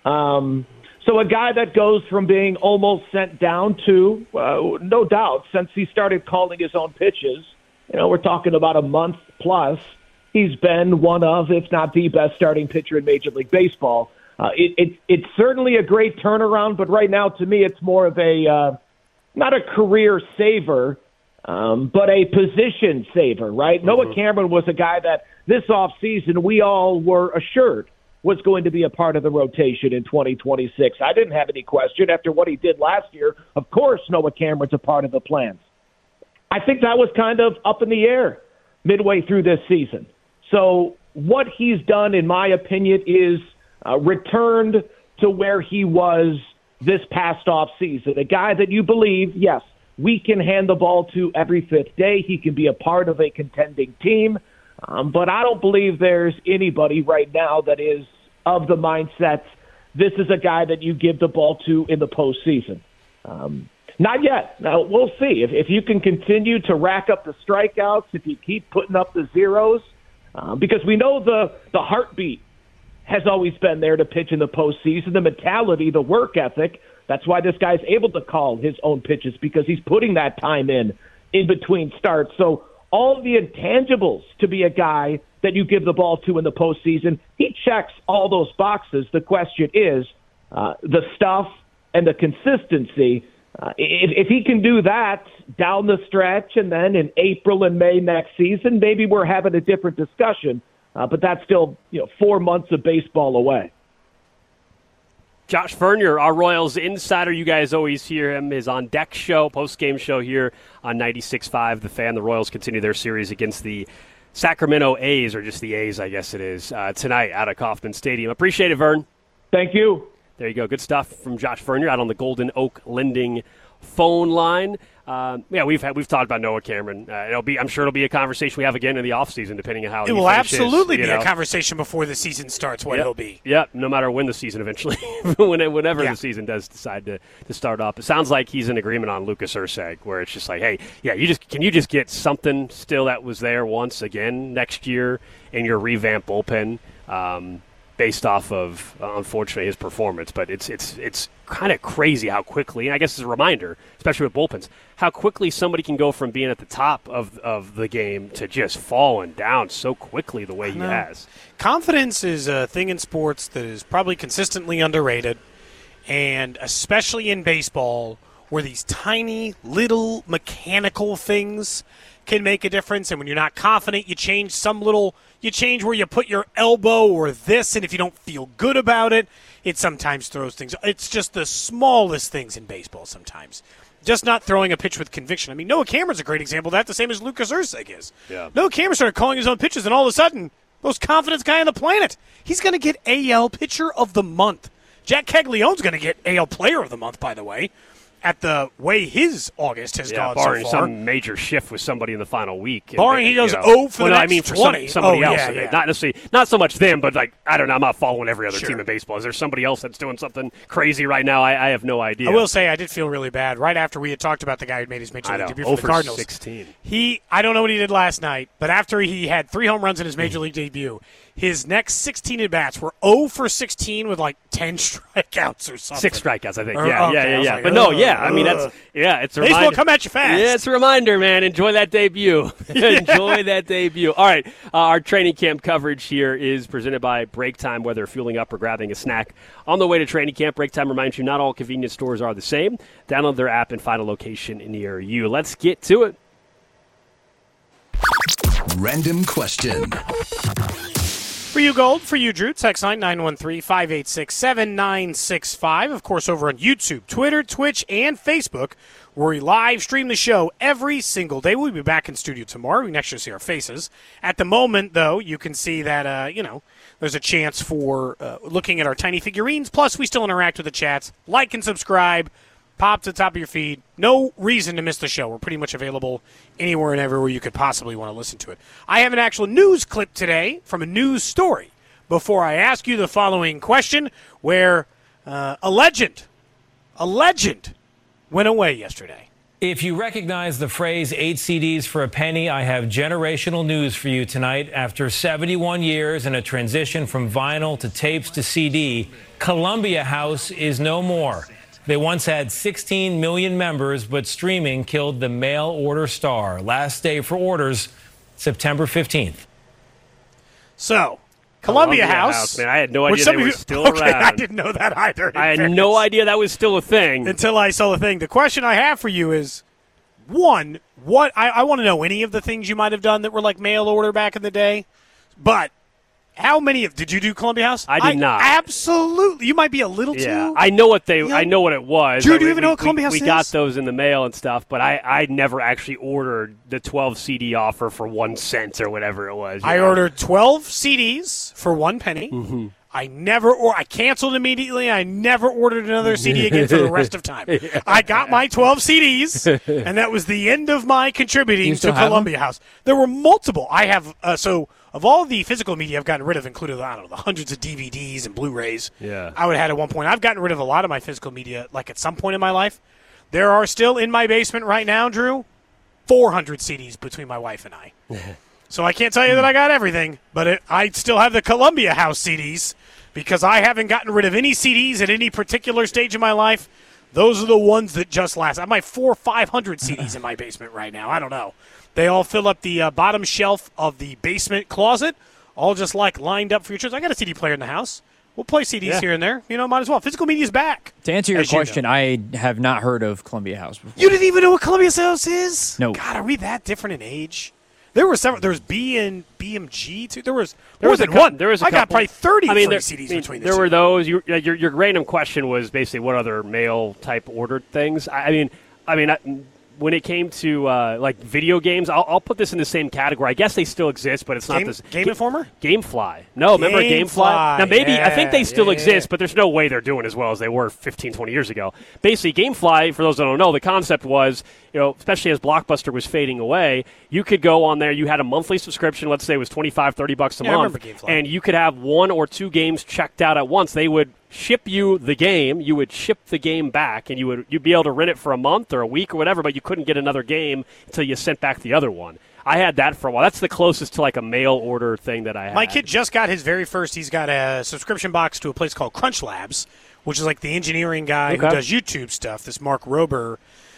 Um, so a guy that goes from being almost sent down to, uh, no doubt, since he started calling his own pitches, you know, we're talking about a month plus, he's been one of, if not the best starting pitcher in Major League Baseball. Uh, it, it, it's certainly a great turnaround, but right now, to me, it's more of a, uh, not a career saver, um, but a position saver, right? Mm-hmm. Noah Cameron was a guy that this offseason we all were assured was going to be a part of the rotation in twenty twenty-six. I didn't have any question after what he did last year. Of course, Noah Cameron's a part of the plans. I think that was kind of up in the air midway through this season. So what he's done, in my opinion, is uh, returned to where he was this past offseason. A guy that you believe, yes, we can hand the ball to every fifth day. He can be a part of a contending team. Um, but I don't believe there's anybody right now that is of the mindset, this is a guy that you give the ball to in the postseason. Um, not yet. Now, we'll see. If, if you can continue to rack up the strikeouts, if you keep putting up the zeros, uh, because we know the, the heartbeat has always been there to pitch in the postseason, the mentality, the work ethic. That's why this guy's able to call his own pitches, because he's putting that time in, in between starts. So all the intangibles to be a guy that you give the ball to in the postseason, he checks all those boxes. The question is uh, the stuff and the consistency. Uh, if, if he can do that down the stretch, and then in April and May next season, maybe we're having a different discussion. Uh, but that's still, you know, four months of baseball away. Josh Vernier, our Royals insider, you guys always hear him, his on-deck show, post-game show here on ninety-six point five The Fan. The Royals continue their series against the Sacramento A's, or just the A's, I guess it is, uh, tonight out of Kauffman Stadium. Appreciate it, Vern. Thank you. There you go. Good stuff from Josh Vernier out on the Golden Oak Lending phone line. Um, yeah, we've had, we've talked about Noah Cameron. Uh, it'll be, I'm sure it'll be a conversation we have again in the offseason, depending on how it he will finishes, absolutely be know. a conversation before the season starts. What yep. it'll be. Yeah, no matter when the season eventually, when, whenever yeah. the season does decide to, to start up. It sounds like he's in agreement on Lucas Erceg, where it's just like, hey, yeah, you just can you just get something still that was there once again next year in your revamped bullpen. Um, based off of, uh, unfortunately, his performance. But it's it's it's kind of crazy how quickly, and I guess it's a reminder, especially with bullpens, how quickly somebody can go from being at the top of, of the game to just falling down so quickly the way he has. Confidence is a thing in sports that is probably consistently underrated, and especially in baseball, where these tiny little mechanical things can make a difference. And when you're not confident, you change some little, you change where you put your elbow or this, and if you don't feel good about it, it sometimes throws things. It's just the smallest things in baseball sometimes. Just not throwing a pitch with conviction. I mean, Noah Cameron's a great example of that, the same as Lucas Erceg is. Yeah. Noah Cameron started calling his own pitches, and all of a sudden, most confident guy on the planet. He's going to get A L Pitcher of the Month. Jack Caglione's going to get A L Player of the Month, by the way, at the way his August has yeah, gone barring so far. some major shift with somebody in the final week. Barring and, he goes you know, oh for well, the no, next I mean for twenty. some, somebody oh, else. Yeah, yeah. Not necessarily, not so much them, but like I don't know. I'm not following every other Sure. team in baseball. Is there somebody else that's doing something crazy right now? I, I have no idea. I will say I did feel really bad right after we had talked about the guy who made his major I league know. debut oh for the Cardinals. sixteen. He, I don't know what he did last night, but after he had three home runs in his major league debut, his next sixteen at bats were oh for sixteen with like ten strikeouts or something. Six strikeouts, I think. Or, yeah, okay, yeah, I yeah, was yeah. like, but no, ugh, yeah. I mean, that's ugh. yeah. It's a Baseball reminder. come at you fast. Yeah, it's a reminder, man. Enjoy that debut. Enjoy that debut. All right, uh, our training camp coverage here is presented by Break Time. Whether fueling up or grabbing a snack on the way to training camp, Break Time reminds you not all convenience stores are the same. Download their app and find a location near you. Let's get to it. Random question. For you, Gold. For you, Drew. Text line nine one three, five eight six, seven nine six five. Of course, over on YouTube, Twitter, Twitch, and Facebook, where we live stream the show every single day. We'll be back in studio tomorrow. We can actually see our faces. At the moment, though, you can see that, uh, you know, there's a chance for uh, looking at our tiny figurines. Plus, we still interact with the chats. Like and subscribe. pop to the top of your feed. No reason to miss the show. We're pretty much available anywhere and everywhere you could possibly want to listen to it. I have an actual news clip today from a news story before I ask you the following question, where uh, a legend, a legend went away yesterday. If you recognize the phrase eight C Ds for a penny, I have generational news for you tonight. After seventy-one years and a transition from vinyl to tapes to C D, Columbia House is no more. They once had sixteen million members, but streaming killed the mail order star. Last day for orders, September fifteenth. So, Columbia, Columbia House, House. Man, I had no idea they were you, still okay, around. I didn't know that either. I had fairness. no idea that was still a thing. Until I saw the thing. The question I have for you is, one, what I, I want to know any of the things you might have done that were like mail order back in the day, but how many of did you do Columbia House? I did I, not. Absolutely. You might be a little yeah, too. I know what they. young. I know what it was. Drew, I do you mean, even we, know what Columbia we, House we is? We got those in the mail and stuff, but I I never actually ordered the twelve C D offer for one cent or whatever it was. I know? ordered twelve C Ds for one penny. Mm-hmm. I never, or I canceled immediately. I never ordered another C D again for the rest of time. yeah. I got my twelve C Ds, and that was the end of my contributing to Columbia them? House. There were multiple. I have uh, so of all the physical media I've gotten rid of, including I don't know the hundreds of D V Ds and Blu-rays. Yeah, I would have had at one point. I've gotten rid of a lot of my physical media, like at some point in my life. There are still in my basement right now, Drew, four hundred C Ds between my wife and I. So I can't tell you that I got everything, but it, I still have the Columbia House C Ds because I haven't gotten rid of any C Ds at any particular stage of my life. Those are the ones that just last. I have my four or five hundred C Ds in my basement right now. I don't know. They all fill up the uh, bottom shelf of the basement closet, all just like lined up for your chairs. I got a C D player in the house. We'll play C Ds yeah. here and there. You know, might as well. Physical media is back. To answer your question, you know. I have not heard of Columbia House before. You didn't even know what Columbia House is? No. God, are we that different in age? There were several. There was B and B M G too. There was there more was than a couple, one. There was a I couple. got probably thirty I mean, free there, C Ds I mean, between. There the were two. those. You, your your random question was basically what other mail type ordered things. I, I mean, I mean. I, When it came to uh, like video games, I'll, I'll put this in the same category. I guess they still exist, but it's not Game, this. Game Informer? GameFly. No, Game remember GameFly? Fly. Now maybe yeah, I think they still yeah, exist, yeah. but there's no way they're doing as well as they were fifteen, twenty years ago. Basically, GameFly, for those that don't know, the concept was, you know, especially as Blockbuster was fading away, you could go on there. You had a monthly subscription. Let's say it was twenty-five, thirty bucks a yeah, month, I remember GameFly. and you could have one or two games checked out at once. They would ship you the game, you would ship the game back, and you would you'd be able to rent it for a month or a week or whatever, but you couldn't get another game until you sent back the other one. I had that for a while. That's the closest to like a mail order thing that I had. My kid just got his very first. He's got a subscription box to a place called Crunch Labs, which is like the engineering guy okay. who does YouTube stuff. This Mark Rober.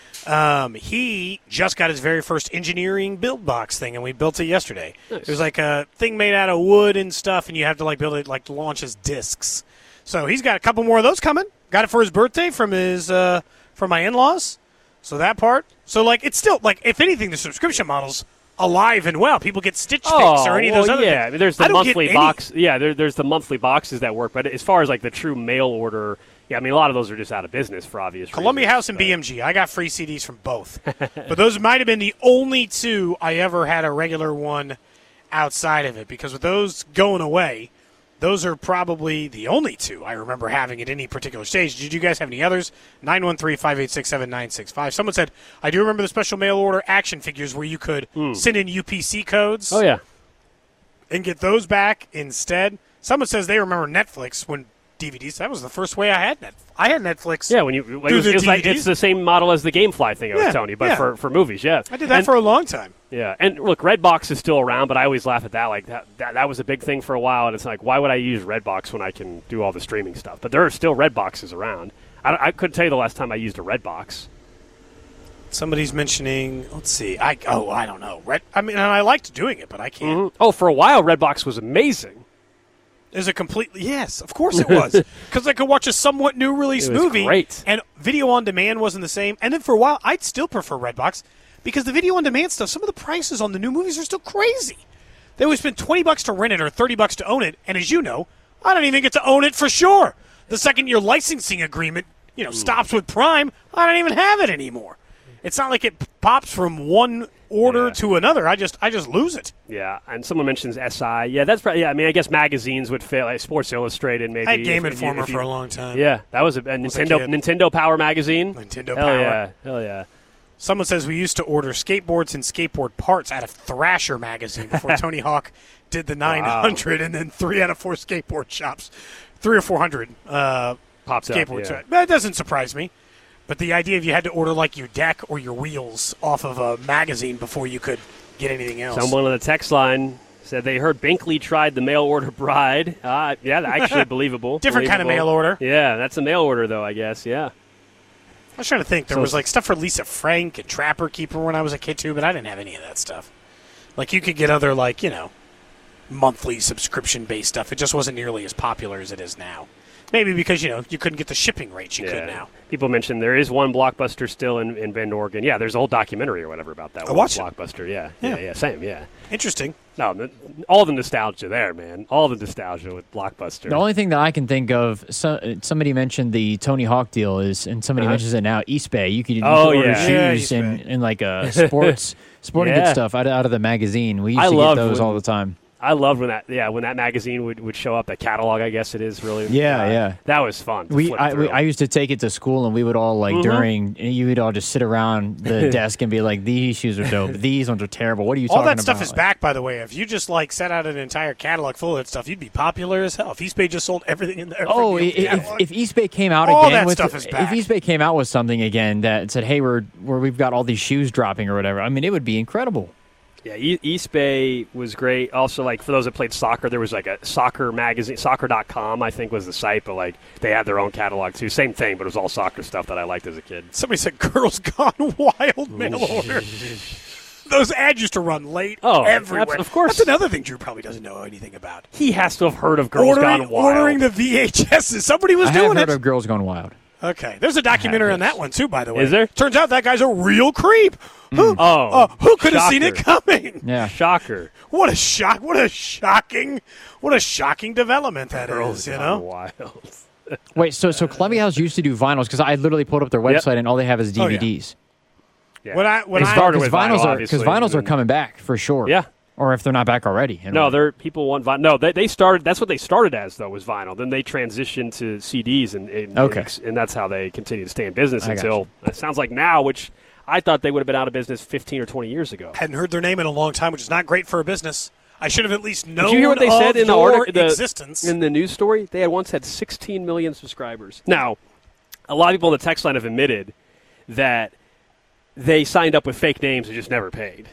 Um, he just got his very first engineering build box thing, and we built it yesterday. Nice. It was like a thing made out of wood and stuff, and you have to like build it like to launch as discs. So he's got a couple more of those coming. Got it for his birthday from his uh, from my in-laws. So that part. So like it's still like if anything, the subscription model's alive and well. People get Stitch Fix oh, or any of well, those other yeah. things. I mean, there's the I don't monthly get box. Yeah, there, there's the monthly boxes that work. But as far as like the true mail order, yeah, I mean a lot of those are just out of business for obvious reasons. Columbia House and but. B M G. I got free C Ds from both. But those might have been the only two I ever had a regular one outside of it. Because with those going away, those are probably the only two I remember having at any particular stage. Did you guys have any others? nine one three, five eight six, seven nine six five. Someone said, I do remember the special mail order action figures where you could mm. send in U P C codes. Oh, yeah. And get those back instead. Someone says they remember Netflix when D V Ds. That was the first way I had Netflix. I had Netflix. Yeah, when you like, it was, it was like it's the same model as the GameFly thing I yeah, was telling you, but yeah. for, for movies, yeah. I did that and, for a long time. Yeah, and look, Redbox is still around, but I always laugh at that. Like that, that, that was a big thing for a while, and it's like, why would I use Redbox when I can do all the streaming stuff? But there are still Redboxes around. I, I couldn't tell you the last time I used a Redbox. Somebody's mentioning. Let's see. I oh I don't know. Red. I mean, I liked doing it, but I can't. Mm-hmm. Oh, for a while, Redbox was amazing. Is it completely? Yes, of course it was. Because I could watch a somewhat new release it was movie, great. And video on demand wasn't the same. And then for a while, I'd still prefer Redbox because the video on demand stuff, some of the prices on the new movies are still crazy. They would spend twenty bucks to rent it or thirty bucks to own it, and as you know, I don't even get to own it for sure. The second your licensing agreement, you know, mm. stops with Prime, I don't even have it anymore. It's not like it pops from one order Yeah. to another. I just I just lose it. Yeah, and someone mentions S I. Yeah, that's probably, yeah, I mean, I guess magazines would fail. Like Sports Illustrated, maybe. I had Game if- if you- Informer if you- for a long time. Yeah, that was a, a Was a Nintendo kid. Nintendo Power magazine. Nintendo Hell Power. yeah, hell yeah. Someone says we used to order skateboards and skateboard parts out of Thrasher magazine before Tony Hawk did the nine hundred, and then three out of four skateboard shops, three or four hundred uh, Pops up, skateboards. yeah. That doesn't surprise me. But the idea of you had to order like your deck or your wheels off of a magazine before you could get anything else. Someone on the text line said they heard Binkley tried the mail order bride. Uh, yeah, actually believable. Different kind of mail Believable. order. Yeah, that's a mail order, though, I guess, yeah. I was trying to think. There So- was like stuff for Lisa Frank and Trapper Keeper when I was a kid too, but I didn't have any of that stuff. Like you could get other like you know monthly subscription based stuff. It just wasn't nearly as popular as it is now. Maybe because you know you couldn't get the shipping rates you could now. People mentioned there is one Blockbuster still in, in Bend, Oregon. Yeah, there's a whole documentary or whatever about that. I one watched it. Blockbuster. Yeah, Yeah. yeah, yeah, same. Yeah. Interesting. No, the- all the nostalgia there, man. All the nostalgia with Blockbuster. The only thing that I can think of, so, somebody mentioned the Tony Hawk deal is, and somebody Uh-huh. mentions it now. East Bay, you could, you Oh, could order yeah. Yeah, shoes East and, Bay. and like uh, sports, sporting Yeah. good stuff out of, out of the magazine. We used I to loved get those when- all the time. I loved when that yeah when that magazine would, would show up, the catalog, I guess it is really. Yeah, uh, yeah. That was fun. To We flip I, we through. I used to take it to school, and we would all like Mhm. during you would all just sit around the desk and be like, "These shoes are dope. These ones are terrible. What are you All talking that about?" stuff is Like, back, by the way. If you just like set out an entire catalog full of that stuff, you'd be popular as hell. If East Bay just sold everything in there. Oh, from i- the if, catalog. if East Bay came out All again that with stuff is back. if East Bay came out with something again that said, "Hey, we're where we've got all these shoes dropping" or whatever, I mean, it would be incredible. Yeah, E- East Bay was great. Also, like, for those that played soccer, there was, like, a soccer magazine. Soccer dot com, I think, was the site. But, like, they had their own catalog, too. Same thing, but it was all soccer stuff that I liked as a kid. Somebody said "Girls Gone Wild" mail order. Those ads used to run late Oh, everywhere. abs- of course. That's another thing Drew probably doesn't know anything about. He has to have heard of Girls ordering, Gone Wild. ordering the V H S's. Somebody was I have doing heard it. of Girls Gone Wild. Okay, there's a documentary on that one too, by the way. Is there? Turns out that guy's a real creep. Who? Oh, uh, who could have seen it shocker. coming? Yeah. Shocker. What a shock! What a shocking! What a shocking development that is. Girls You Gone know. Wild. Wait, so so Columbia House used to do vinyls because I literally pulled up their Yep. website and all they have is Oh, yeah. D V Ds. Yeah. When I when They I started Because with vinyl, vinyls are obviously, because vinyls are and- coming back for sure. Yeah. Or if they're not back already. you know. No, they're people want vinyl. No, they, they started. That's what they started as, though, was vinyl. Then they transitioned to C Ds, and and, Okay. and that's how they continue to stay in business I until it sounds like now, which I thought they would have been out of business fifteen or twenty years ago. hadn't heard their name in a long time, which is not great for a business. I should have at least known. Did you hear what they of said in the your article? The, existence. in the news story, they had once had sixteen million subscribers. Now, a lot of people on the text line have admitted that they signed up with fake names and just never paid.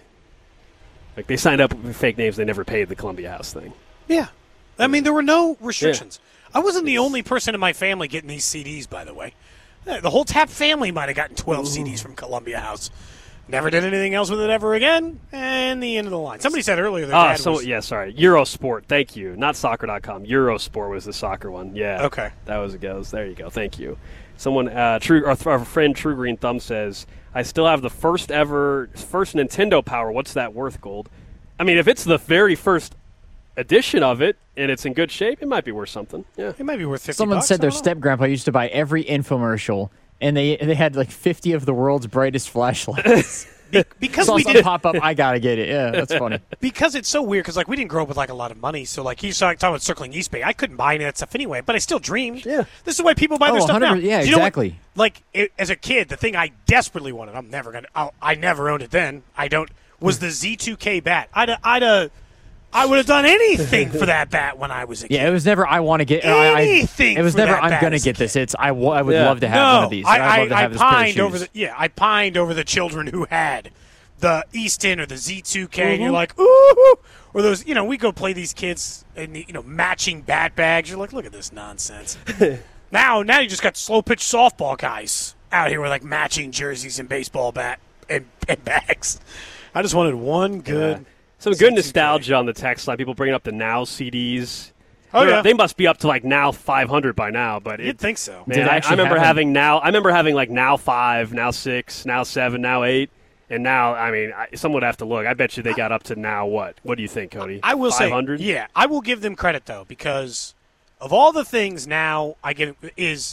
Like they signed up with fake names, they never paid the Columbia House thing. Yeah. I mean, there were no restrictions. I wasn't the only person in my family getting these C Ds, by the way. Uh, The whole Tap family might have gotten twelve C Ds from Columbia House. Never did anything else with it ever again, and the end of the line. Somebody said earlier that Ah, dad so was... yeah, sorry, Eurosport. Thank you, not soccer dot com. Eurosport was the soccer one. Yeah. Okay. That was it. Goes. There you go. Thank you. Someone, uh, True, our, our friend True Green Thumb says, "I still have the first ever, first Nintendo Power. What's that worth, Gold? I mean, if it's the very first edition of it and it's in good shape, it might be worth something. Yeah. It might be worth fifty Someone bucks, said I their don't know. step grandpa used to buy every infomercial, and they they had like fifty of the world's brightest flashlights. Be- because Saw we something did pop up, I gotta get it. Yeah, that's funny. because it's so weird. Because like we didn't grow up with like a lot of money, so like he's talking about circling East Bay. I couldn't buy any of that stuff anyway, but I still dreamed. Yeah. This is why people buy their Oh, stuff now. one hundred yeah, Do you know what- exactly. Like it, as a kid, the thing I desperately wanted, I'm never gonna. I'll, I never owned it then. I don't. Was the Z two K bat? I'd I'd uh, I would have done anything for that bat when I was a kid. Yeah, it was never. I want to get I, I- Anything It was for never. that I'm bat gonna as a get this. kid. It's. I, w- I would Yeah. love to have no, one of these. I, I'd love I, to I have this pair of pined over shoes. the yeah. I pined over the children who had the Easton or the Z two K, and Mm-hmm. you're like, ooh, or those. You know, we go play these kids in the, you know matching bat bags. You're like, look at this nonsense. now, now you just got slow pitch softball guys out here with like matching jerseys and baseball bat and, and bags. I just wanted one good. Yeah. Some good nostalgia on the text line. People bringing up the Now C Ds. Oh, They're- yeah. They must be up to like Now five hundred by now. But You'd it, think so. Did man, they I, I actually remember have them? having Now. I remember having like Now five, Now six, Now seven, Now eight, and now I mean, I, someone would have to look. I bet you they got up to now what? What do you think, Cody? I will five hundred? say, yeah, I will give them credit though because of all the things now I give is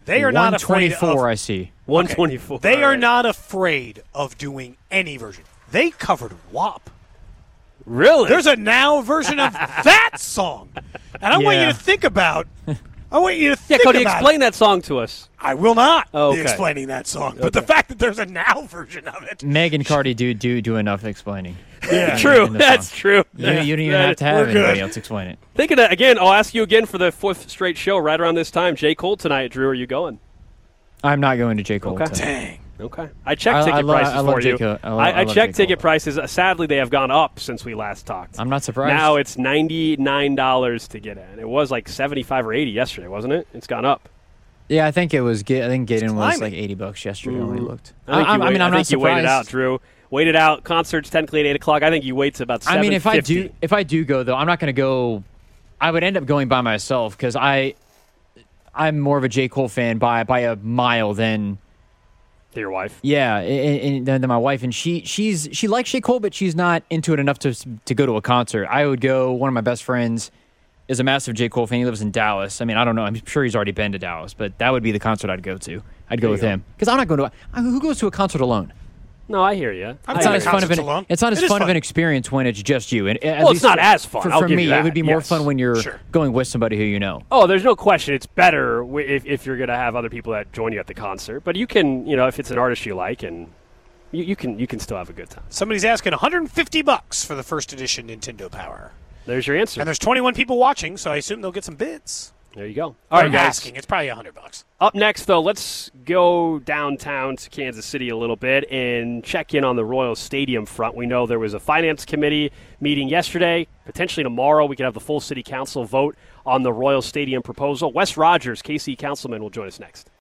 They are not afraid of. one twenty-four, I see. one twenty-four. They All are right. not afraid of doing any version. They covered W A P. Really? There's a now version of that song. And I want you Yeah. to think about I want you to yeah, think Cody, about explain it. that song to us. I will not Oh, okay. be explaining that song. But the fact that there's a now version of it. Meg and Cardi do do do enough explaining. Yeah. True. in the That's song. true. You, you don't even That- have to have we're anybody good. else explain it. Thinking of, again, I'll ask you again for the fourth straight show right around this time. J. Cole tonight. Drew, are you going? I'm not going to J. Cole. Okay. tonight. Dang. Okay. I checked I- ticket I lo- prices I love for J. you. Cole. I lo- I, I I love checked J. ticket Cole. prices. Uh, Sadly, they have gone up since we last talked. I'm not surprised. Now it's ninety-nine dollars to get in. It was like seventy-five or eighty yesterday, wasn't it? It's gone up. Yeah, I think it was. Ga- I think Gaten was climbing. like eighty bucks yesterday when we looked. I, think I, you I wait- mean, I'm I not think you surprised. waited out, Drew. Waited out. Concert's technically at eight o'clock. I think you wait to about seven I mean, if I fifty. do, if I do go though, I'm not going to go. I would end up going by myself because I, I'm more of a J. Cole fan by by a mile than. To your wife. Yeah, and, and, than my wife, and she she's she likes J. Cole, but she's not into it enough to to go to a concert. I would go. One of my best friends is a massive J. Cole fan. He lives in Dallas. I mean, I don't know. I'm sure he's already been to Dallas, but that would be the concert I'd go to. I'd go There you with go. him because I'm not going to. I- Who goes to a concert alone? No, I hear you. I'm It's going not to as fun of concerts an. alone. It's not as It is fun, of fun. an experience when it's just you. And at Well, it's least not for- as fun. For, I'll for give me, you that. it would be more Yes. fun when you're Sure. going with somebody who you know. Oh, there's no question. It's better wi- if, if you're going to have other people that join you at the concert. But you can, you know, if it's an artist you like, and you, you can you can still have a good time. Somebody's asking one hundred fifty bucks for the first edition Nintendo Power. There's your answer. And there's twenty-one people watching, so I assume they'll get some bids. There you go. All right, I'm guys. asking. It's probably one hundred bucks. Up next, though, let's go downtown to Kansas City a little bit and check in on the Royals Stadium front. We know there was a finance committee meeting yesterday. Potentially tomorrow, we could have the full city council vote on the Royals Stadium proposal. Wes Rogers, K C councilman, will join us next.